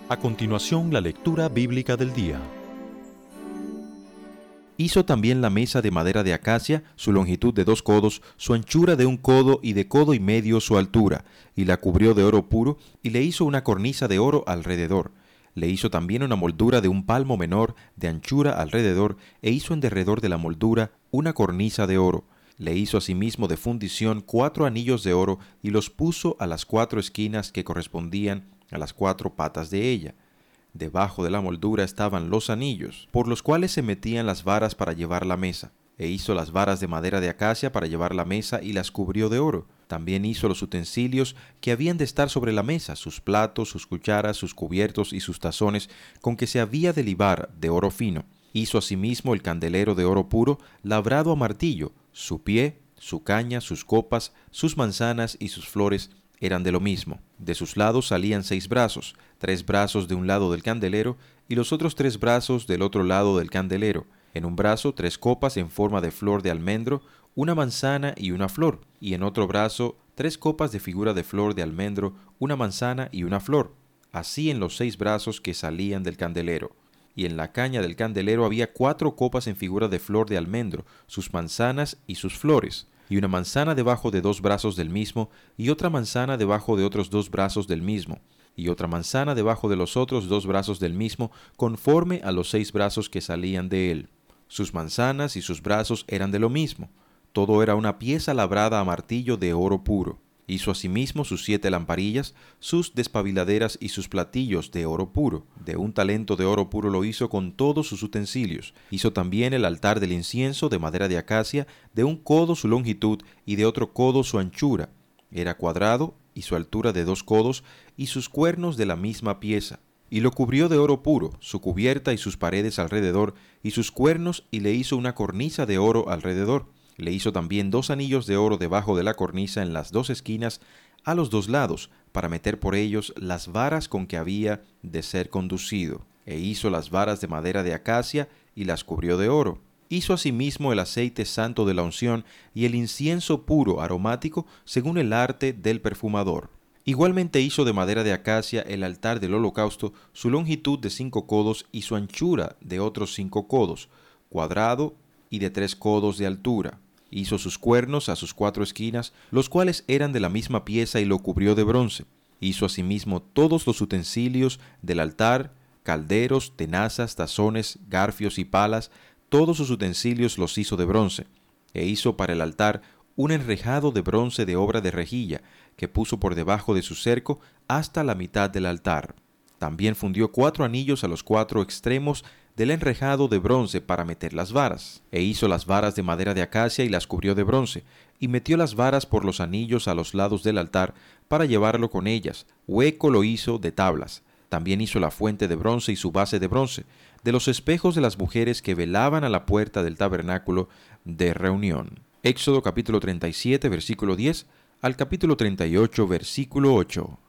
A continuación, la lectura bíblica del día. Hizo también la mesa de madera de acacia, su longitud de 2 codos, su anchura de 1 codo y de codo y medio su altura, y la cubrió de oro puro, y le hizo una cornisa de oro alrededor. Le hizo también una moldura de 1 palmo menor de anchura alrededor, e hizo en derredor de la moldura una cornisa de oro. Le hizo asimismo de fundición 4 anillos de oro, y los puso a las 4 esquinas que correspondían a las 4 patas de ella. Debajo de la moldura estaban los anillos, por los cuales se metían las varas para llevar la mesa. E hizo las varas de madera de acacia para llevar la mesa y las cubrió de oro. También hizo los utensilios que habían de estar sobre la mesa, sus platos, sus cucharas, sus cubiertos y sus tazones, con que se había de libar de oro fino. Hizo asimismo el candelero de oro puro, labrado a martillo, su pie, su caña, sus copas, sus manzanas y sus flores eran de lo mismo. De sus lados salían 6 brazos, 3 brazos de un lado del candelero y los otros 3 brazos del otro lado del candelero. En un brazo 3 copas en forma de flor de almendro, una manzana y una flor, y en otro brazo 3 copas de figura de flor de almendro, una manzana y una flor. Así en los 6 brazos que salían del candelero. Y en la caña del candelero había 4 copas en figura de flor de almendro, sus manzanas y sus flores, y una manzana debajo de 2 brazos del mismo, y otra manzana debajo de otros 2 brazos del mismo, y otra manzana debajo de los otros 2 brazos del mismo, conforme a los 6 brazos que salían de él. Sus manzanas y sus brazos eran de lo mismo. Todo era una pieza labrada a martillo de oro puro. Hizo asimismo sus 7 lamparillas, sus despabiladeras y sus platillos de oro puro. De 1 talento de oro puro lo hizo con todos sus utensilios. Hizo también el altar del incienso de madera de acacia, de 1 codo su longitud y de otro codo su anchura. Era cuadrado y su altura de 2 codos y sus cuernos de la misma pieza. Y lo cubrió de oro puro, su cubierta y sus paredes alrededor, y sus cuernos, y le hizo una cornisa de oro alrededor. Le hizo también 2 anillos de oro debajo de la cornisa en las 2 esquinas, a los 2 lados, para meter por ellos las varas con que había de ser conducido. E hizo las varas de madera de acacia, y las cubrió de oro. Hizo asimismo el aceite santo de la unción, y el incienso puro aromático, según el arte del perfumador. Igualmente hizo de madera de acacia el altar del holocausto, su longitud de 5 codos y su anchura de otros 5 codos, cuadrado y de 3 codos de altura. Hizo sus cuernos a sus 4 esquinas, los cuales eran de la misma pieza, y lo cubrió de bronce. Hizo asimismo todos los utensilios del altar, calderos, tenazas, tazones, garfios y palas, todos sus utensilios los hizo de bronce. E hizo para el altar un enrejado de bronce de obra de rejilla, que puso por debajo de su cerco hasta la mitad del altar. También fundió 4 anillos a los 4 extremos del enrejado de bronce para meter las varas. E hizo las varas de madera de acacia y las cubrió de bronce, y metió las varas por los anillos a los lados del altar para llevarlo con ellas. Hueco lo hizo de tablas. También hizo la fuente de bronce y su base de bronce, de los espejos de las mujeres que velaban a la puerta del tabernáculo de reunión. Éxodo capítulo 37, versículo 10 al capítulo 38, versículo 8.